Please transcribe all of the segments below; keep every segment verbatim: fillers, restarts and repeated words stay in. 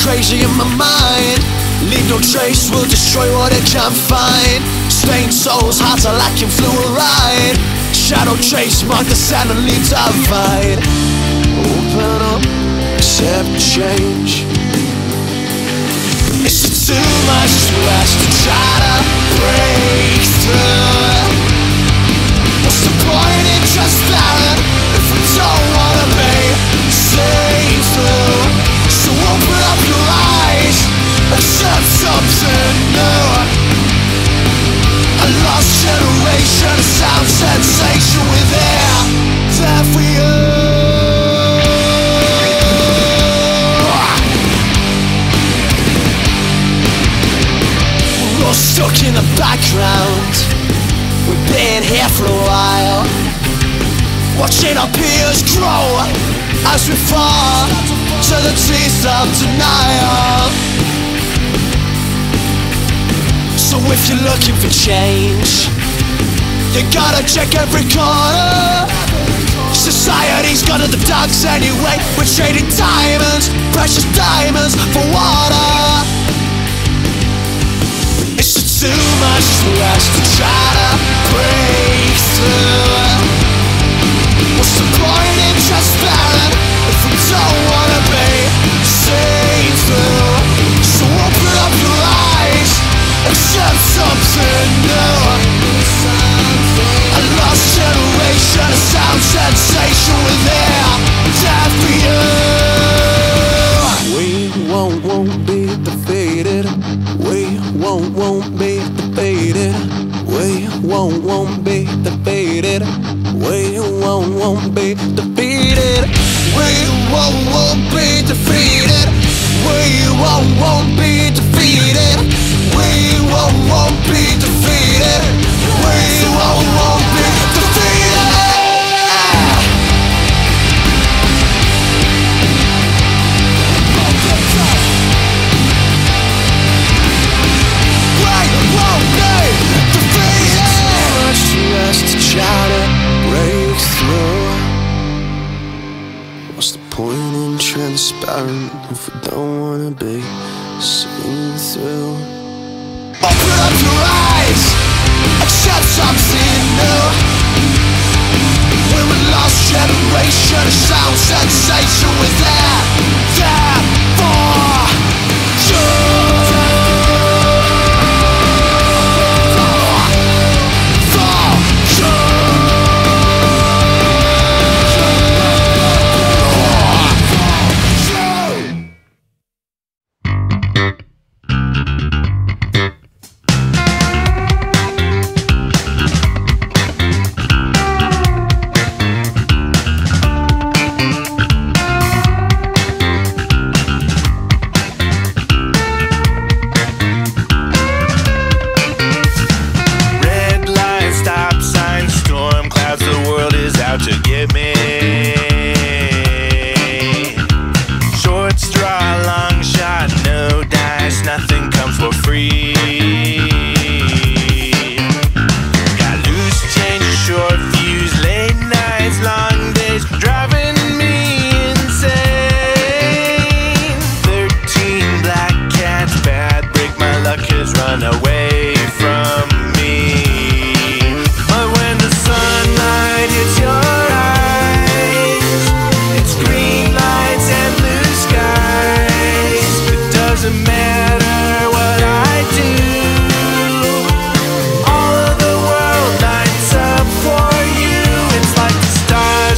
crazy in my mind. Leave no trace, will destroy what it can't find. Stained souls, hearts are lacking fluoride. Shadow trace, mark the sand and leave divide. Open up, accept change. Is it too much to ask to try to break through? What's the point in transparent if we don't wanna be seen through? So open up your eyes, accept something new. A lost generation, a sound sensation within, there for you. We're all stuck in the background. We've been here for a while, watching our peers grow as we fall to the teeth of denial. So if you're looking for change, you gotta check every corner. Society's gone to the dogs anyway. We're trading diamonds, precious diamonds, for water. Is it too much to ask to try to break through? What's the point in transparent if we don't wanna be seen through? So open up your eyes, accept something new. A lost generation, a sound sensation within, death for you. We won't, won't be defeated. We won't, won't be defeated. We won't, won't be defeated. We won't, won't be defeated. We won't, won't be defeated. We won't, won't be defeated. We won't, won't be defeated. We won't, won't be defeated. We won't be defeated. Too much to ask to try to break through. What's the point in transparent if we don't wanna be seen through? Open up your eyes, accept something new. We're a lost generation, a sound sensation with that, that for you. To get me. Short straw, long shot, no dice, nothing comes for free. Got loose change, short fuse, late nights, long days, driving me insane. Thirteen black cats, bad break, my luck has run away from me. But when the sunlight hits your doesn't matter what I do, all of the world lights up for you. It's like the stars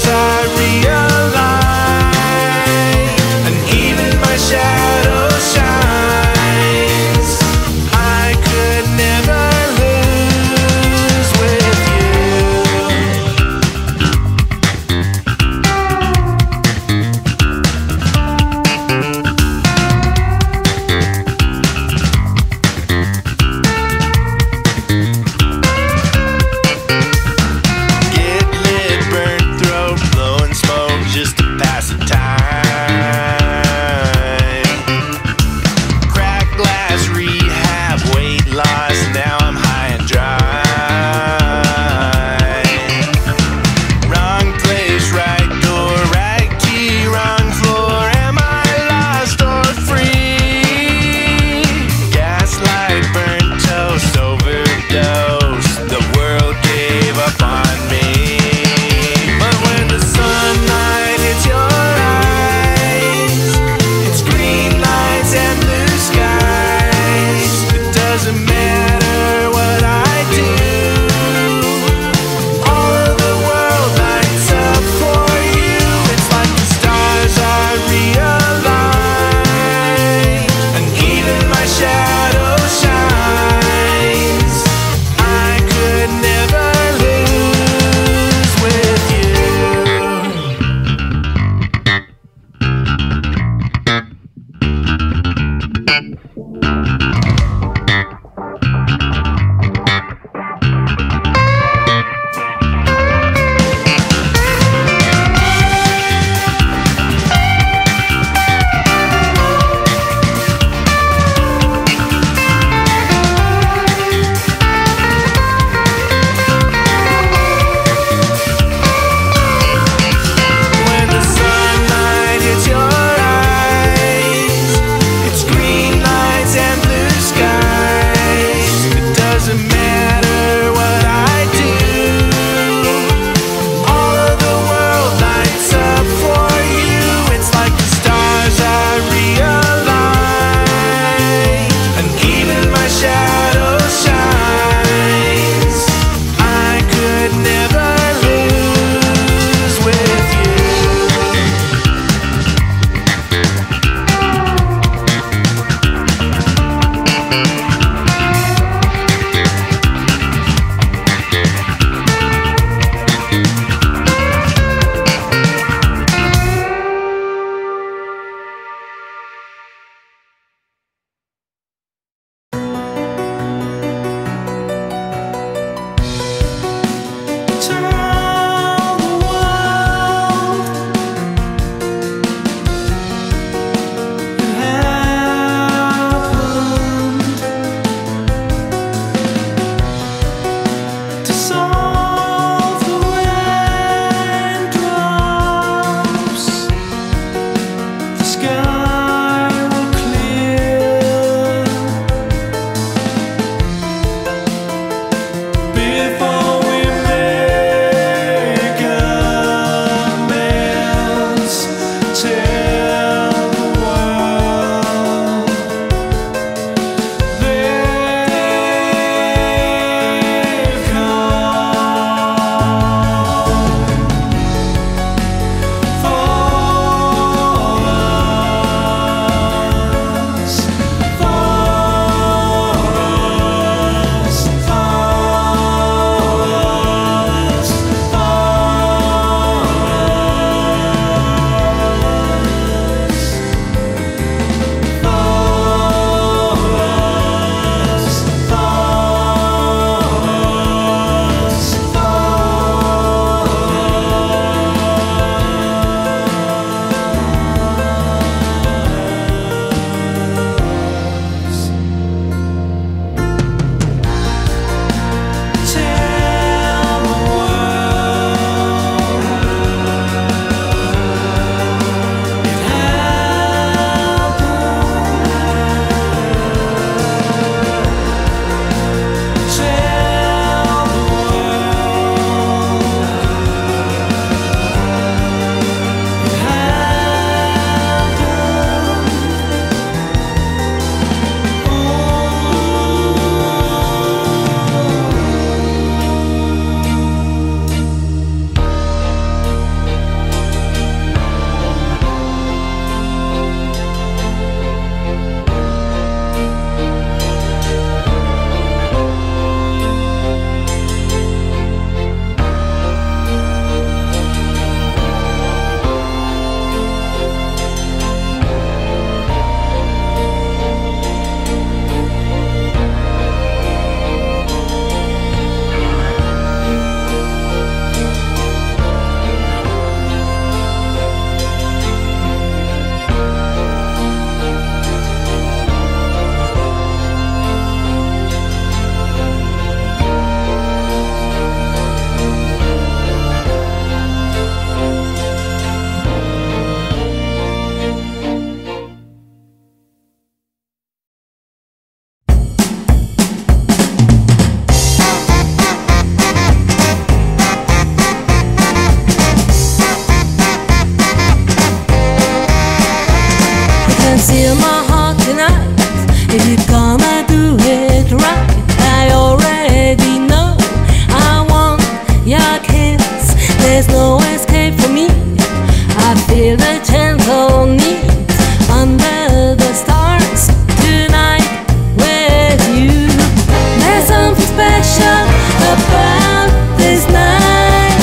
gonna do it right. I already know I want your kiss. There's no escape for me. I feel the gentle need under the stars tonight with you. There's something special about this night.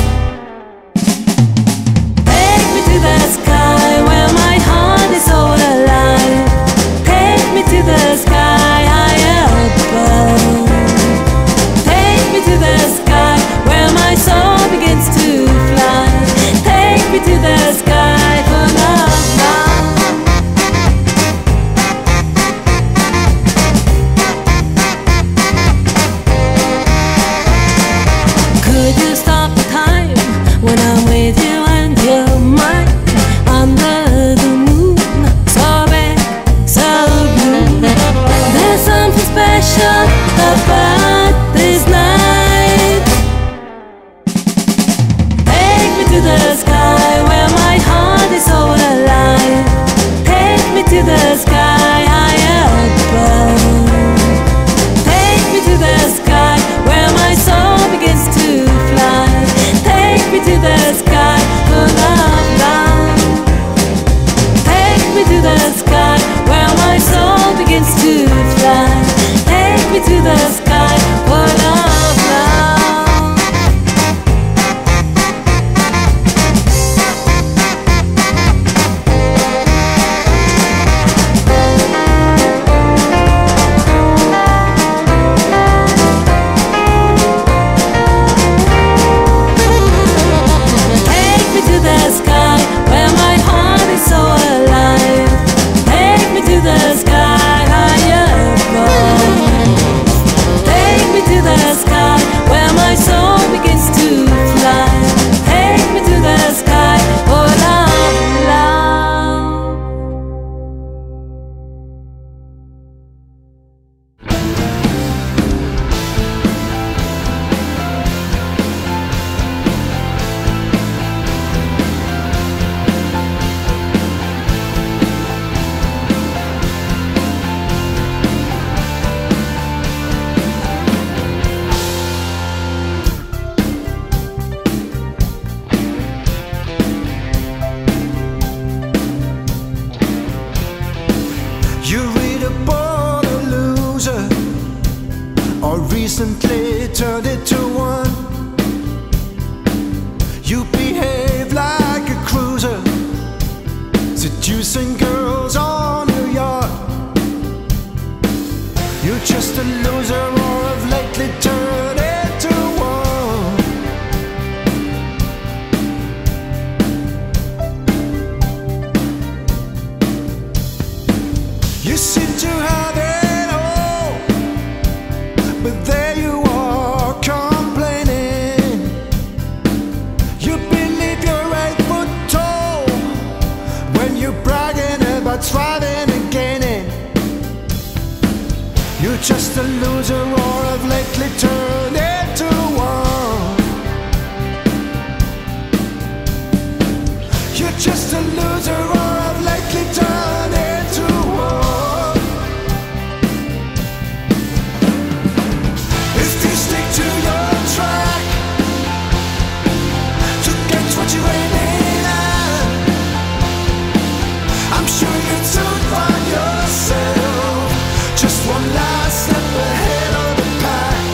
Take me to the sky where my heart is so alive. Take me to the sky high above. Take me to the sky where my soul begins to fly. Take me to the sky for love now. Could you stop the time when I'm with you and you're mine? Under the moon, so big, so blue. There's something special about this night. Take me to the sky where my heart is so alive. Take me to the sky high above. Take me to the sky where my soul begins to fly. Take me to the sky for love now. Take me to the sky where my soul begins to fly. Take me to the sky for love now. Take me to the sky where my heart is so alive. Take me to the sky high above. Take me to the sky where my soul begins to fly. Take me to the sky for love, love. You're either born a loser or recently turned into one. You behave like a cruiser, seducing girls on your yacht. You're just a loser or have lately turned into one. You seem to have it all, but there you are complaining. You believe you're eight foot tall when you're bragging about thriving and gaining. You're just a loser or have lately turned into one. You're just a loser or have lately turned into one. If you stick to your track to get what you're aiming at, I'm sure you'd soon find yourself just one last step ahead of the pack.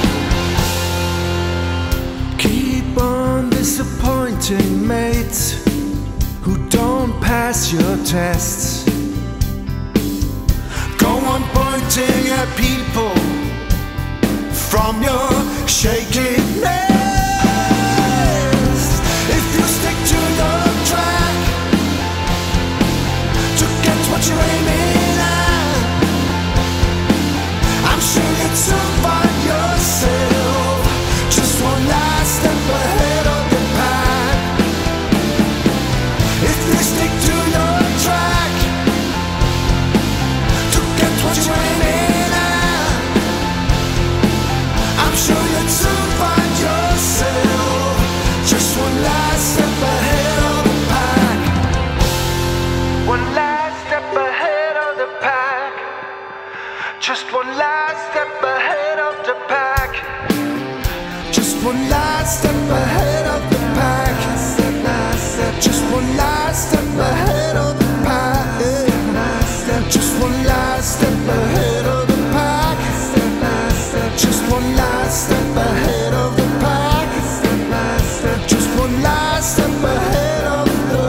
Keep on disappointing mates who don't pass your tests. Go on pointing at people from your shaky nest. If you stick to your track to get what you're aiming at, I'm sure you'd soon find yourself just one last step ahead of the pack. If you stick to your track to get what you're aiming at, I'm sure you'd soon find your just one last step ahead of the pack. Just one last step ahead of the pack. Just one last step ahead of the pack. Just one last step ahead of the pack. Just one last step ahead of the pack. Just one last step ahead of the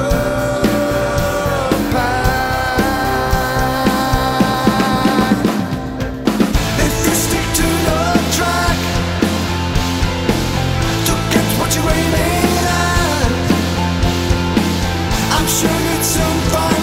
pack. If you stick to the track to get what you're aiming at, I'm sure you'd soon find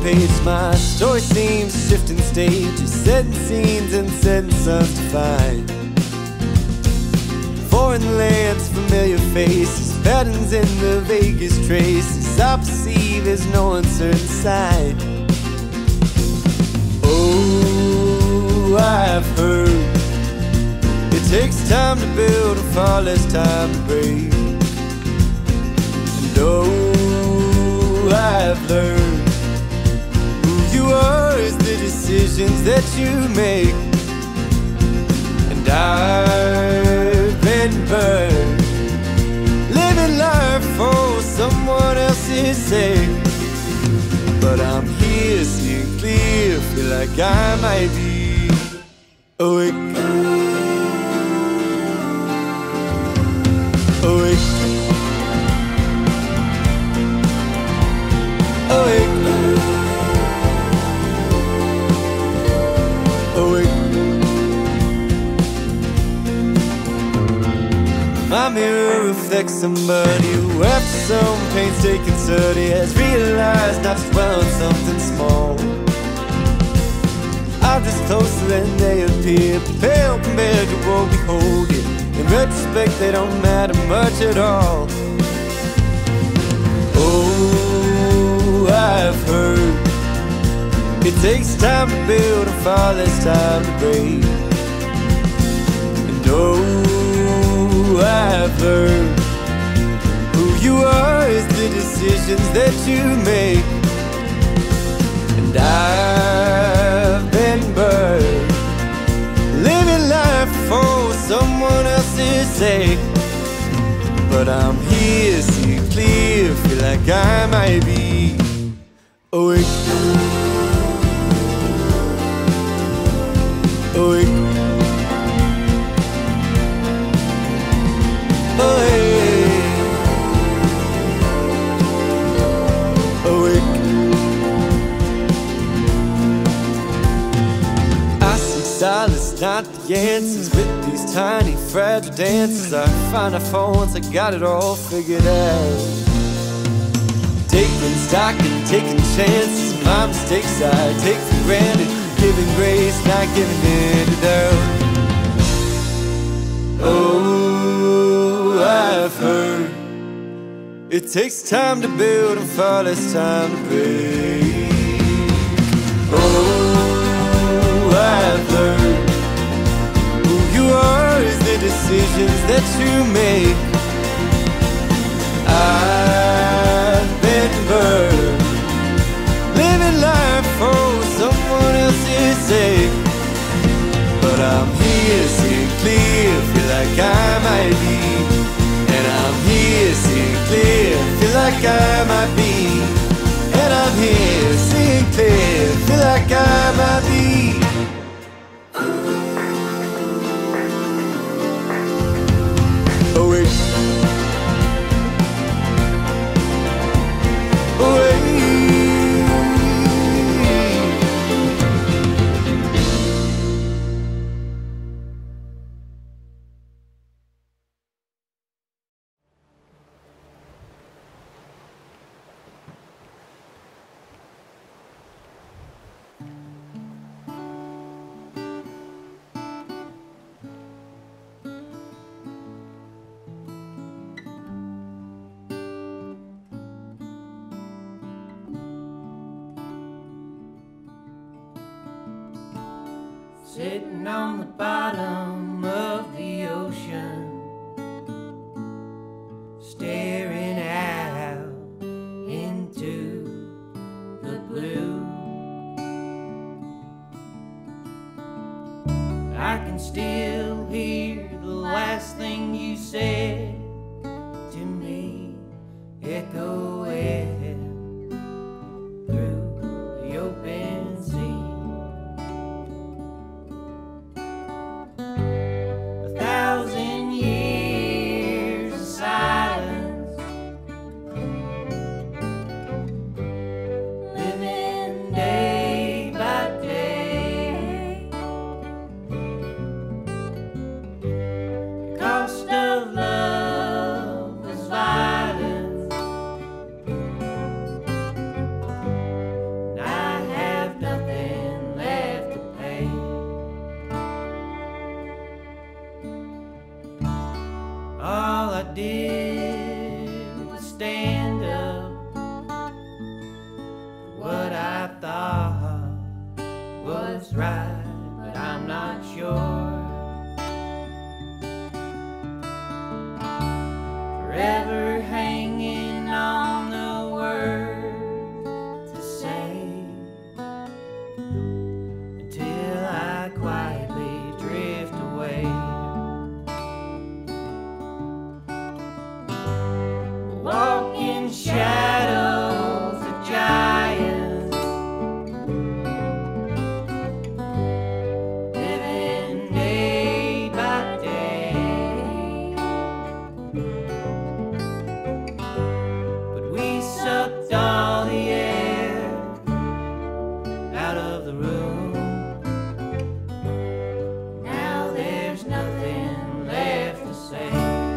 page. My story seems shifting stages, setting scenes and setting suns to find. Foreign lands, familiar faces, patterns in the vaguest traces I perceive as no uncertain sign. Oh, I've heard it takes time to build and far less time to break. And oh, I've learned who you are is the decisions that you make. And I've been burned, living life for someone else's sake. But I'm here, seeing clear, feel like I might be awake. Awake. Awake. Awake. My mirror reflects somebody who after some painstaking study has realized not to dwell on something small. I'm just closer than they appear, pale compared to what we hold it. In retrospect, they don't matter much at all. Oh, I've heard it takes time to build and far less time to break. And oh, I've learned who you are is the decisions that you make. And I've been burned, living life for someone else's sake. But I'm here, see clear, feel like I might be awake. Awake. Awake. Awake. I see silence, not the answers. With these tiny, fragile dances, I find a phone once I got it all figured out. Taking stock and taking chances, my mistakes I take for granted. Giving grace, not giving in to doubt. Oh, I've heard it takes time to build and far less time to break. Oh, I've learned who you are is the decisions that you make. I've been burned, living life for someone else's sake. But I'm here, seeing clear, feel like I might be. And I'm here, seeing clear, feel like I might be. And I'm here, seeing clear, feel like I might be. Awake. Awake. Sitting on the bottom of the ocean, staring out into the blue. I can still hear the last thing you said to me echoing through the open sea. Of love is violence. I did was stand up for what I thought was right, but I'm not sure. Forever hanging on the words to say until I quietly drift away. Walk in shadows of giants, living day by day. But we sucked all the air out of the room. Now there's nothing left to say.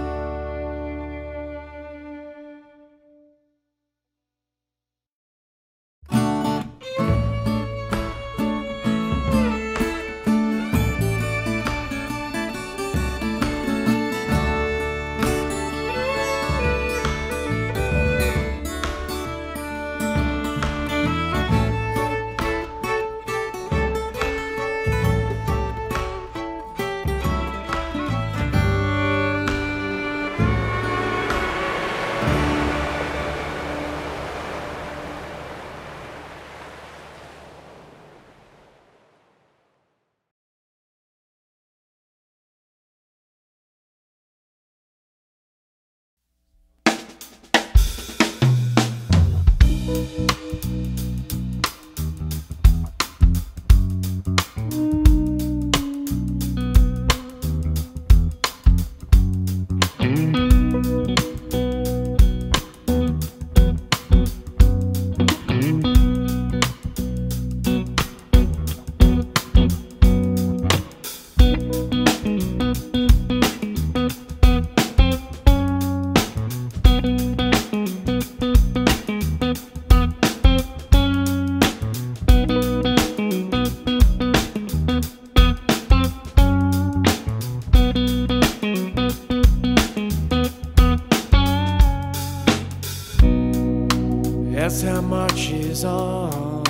That's how much is on.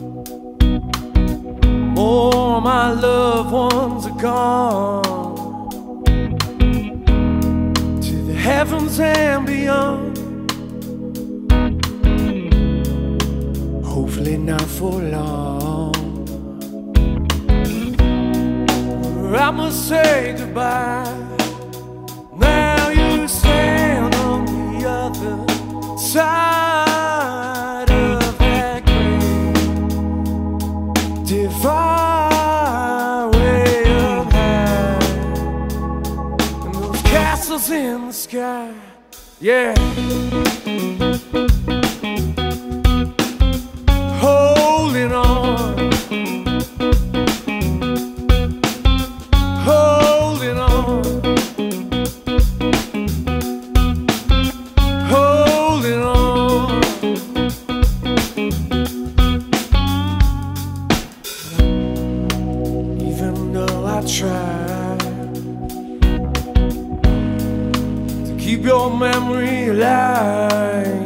All my loved ones are gone to the heavens and beyond. Hopefully not for long. I must say goodbye. Now you stand on the other side of that great divide way up high, and those castles in the sky, yeah. Holding on, holding on, holding on. Even though I try to keep your memory alive,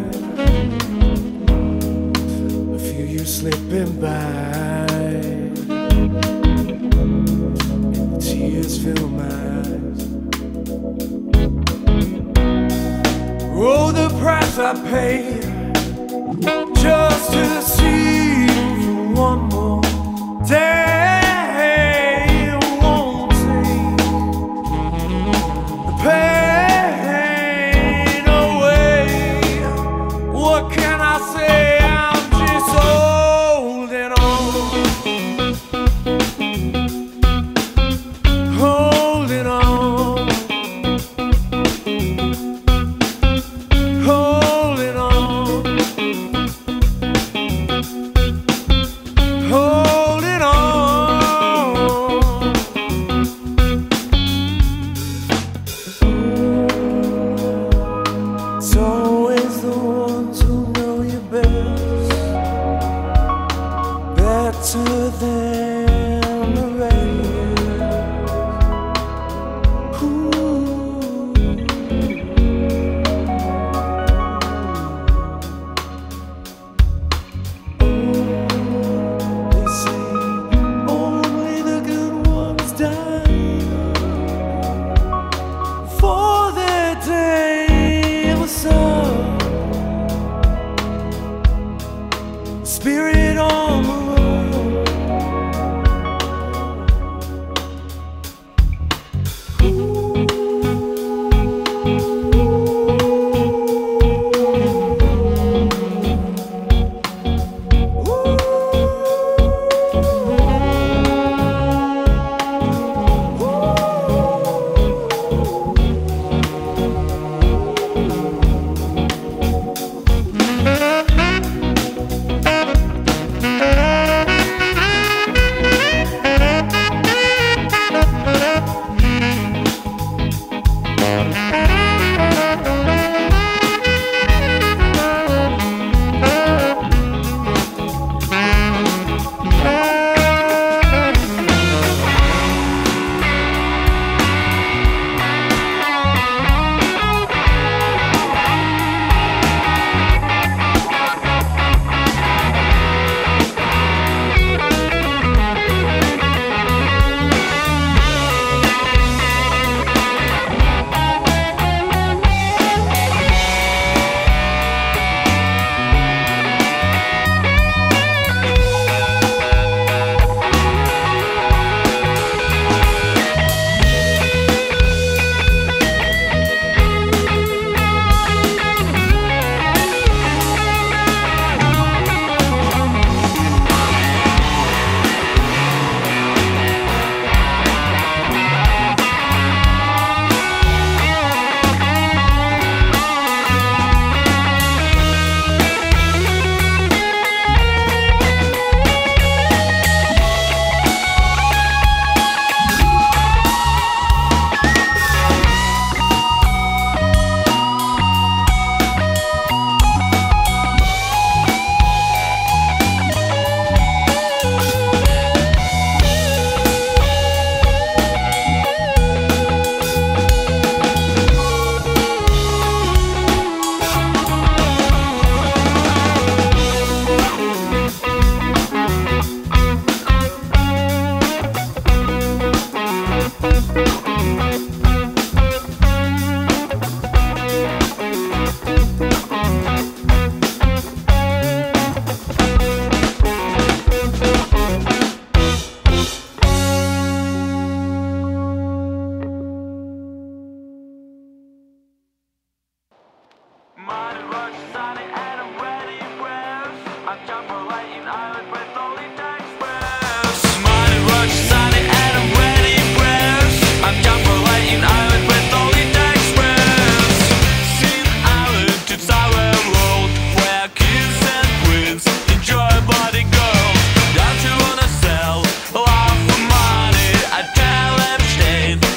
I feel you slipping by, and the tears fill my eyes. Oh, the price I paid just to see you for one more day. It won't take the pain away. What can I say? I'm just holding on, holding on, holding on,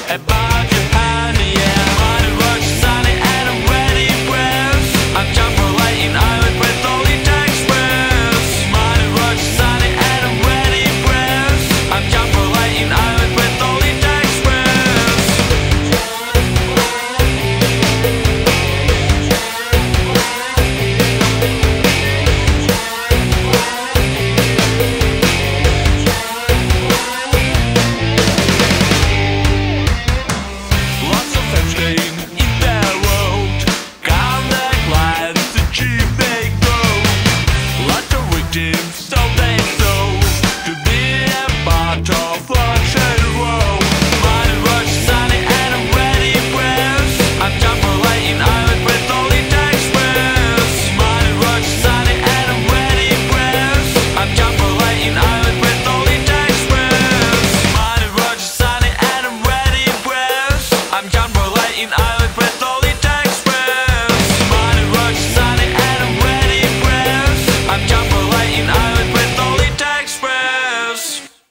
about Japan, yeah. Mighty rush, sunny and I'm ready, press. I'm jumping island with only tax press. Mighty rush, sunny and I'm ready, press. I'm jumping island with only tax press. Lots of friends staying in their road. Contact lines to cheap they go. Lots of victims, so they know. To be a part of bloodshed row. Mighty rush, sunny and I'm ready, press. I'm jumping island with only tax press. Mighty rush, sunny and I'm ready, press. I'm jumping island with only tax press. Mighty rush, sunny and I'm ready, press. I'm jumping island with only tax press. Mighty rush, sunny and I'm ready, press. I'm jumping island with only tax press.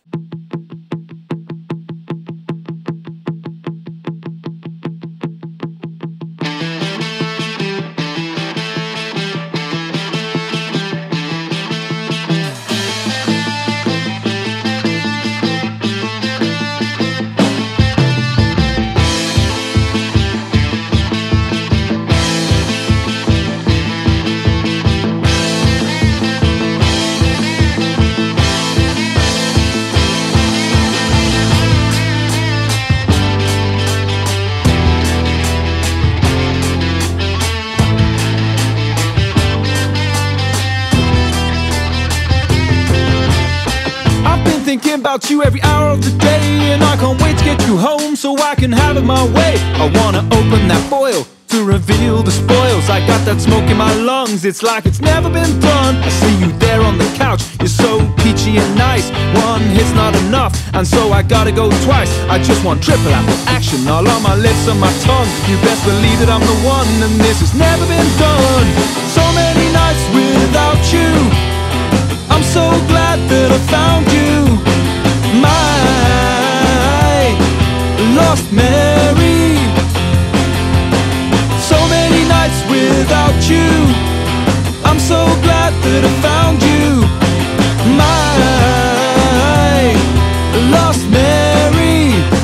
I've been thinking about you every hour of the day, and I can't wait to get you home so I can have it my way. I wanna open that foil to reveal the spoils. I got that smoke in my lungs, it's like it's never been done. I see you there on the couch, you're so peachy and nice. One hit's not enough, and so I gotta go twice. I just want triple apple action, all on my lips and my tongue. You best believe that I'm the one, and this has never been done. So many nights without you, I'm so glad that I found you. My lost Mary. So many nights without you, I'm so glad that I found you. My lost Mary.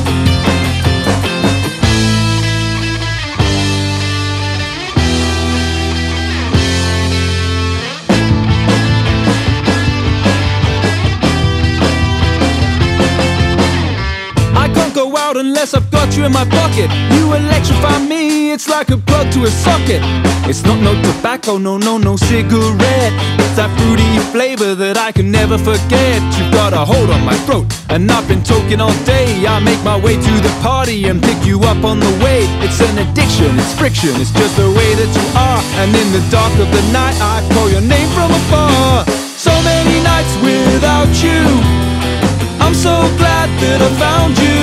I can't go out unless I've got you in my pocket. You electrify me, it's like a plug to a socket. It's not no tobacco, no, no, no cigarette. It's that fruity flavor that I can never forget. You've got a hold on my throat, and I've been talking all day. I make my way to the party and pick you up on the way. It's an addiction, it's friction, it's just the way that you are. And in the dark of the night, I call your name from afar. So many nights without you, I'm so glad that I found you.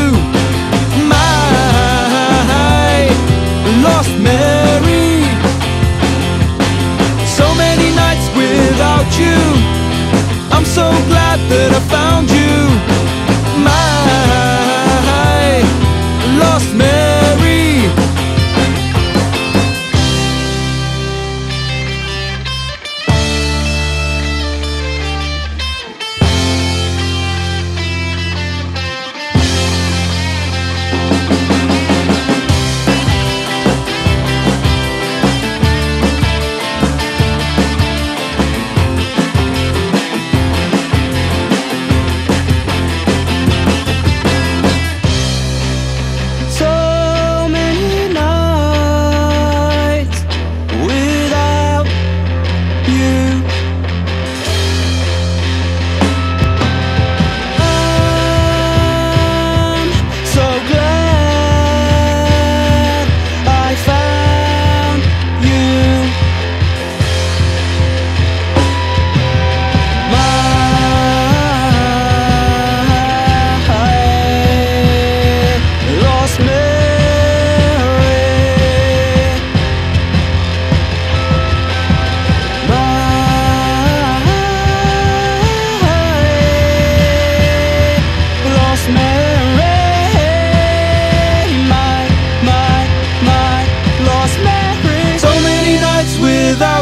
My lost Mary. So many nights without you, I'm so glad that I found you. My lost Mary.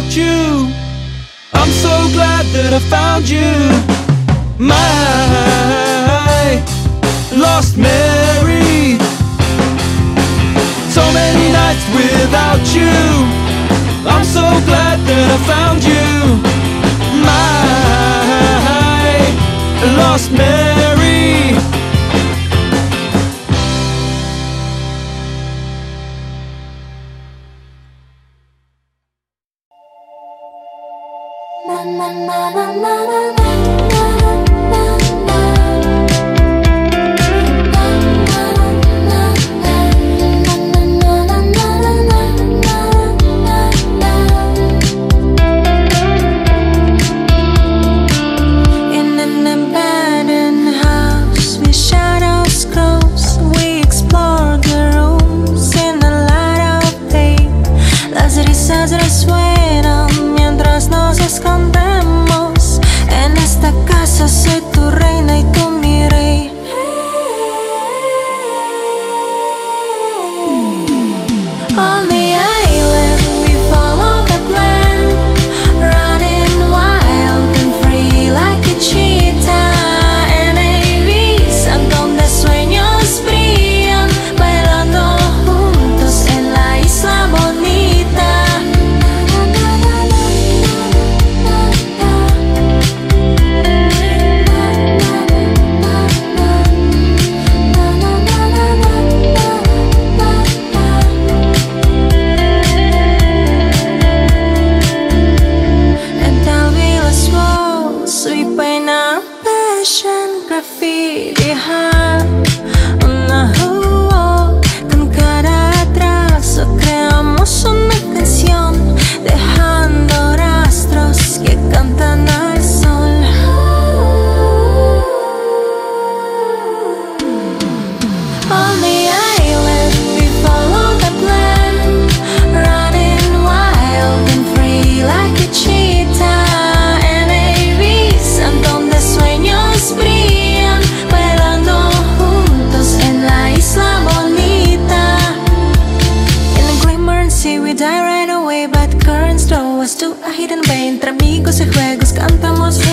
without you. I'm so glad that I found you, my lost Mary. So many nights without you, I'm so glad that I found you, my lost Mary. Na na na na na na. Soy tu reina y tú mi rey. On the island we follow the plan, running wild and free like a cheetah. En Ibiza donde sueños brillan, bailando juntos en la isla bonita. Graffiti una wall, con cada trazo creamos una canción, dejando rastros que cantan al sol. On the island we follow the plan, running wild and free like a cheetah. En Ibiza donde sueños brillan, bailando juntos en la isla bonita. In the glimmering sea we die right away, but currents draw us to a hidden bay. Entre amigos y juegos cantamos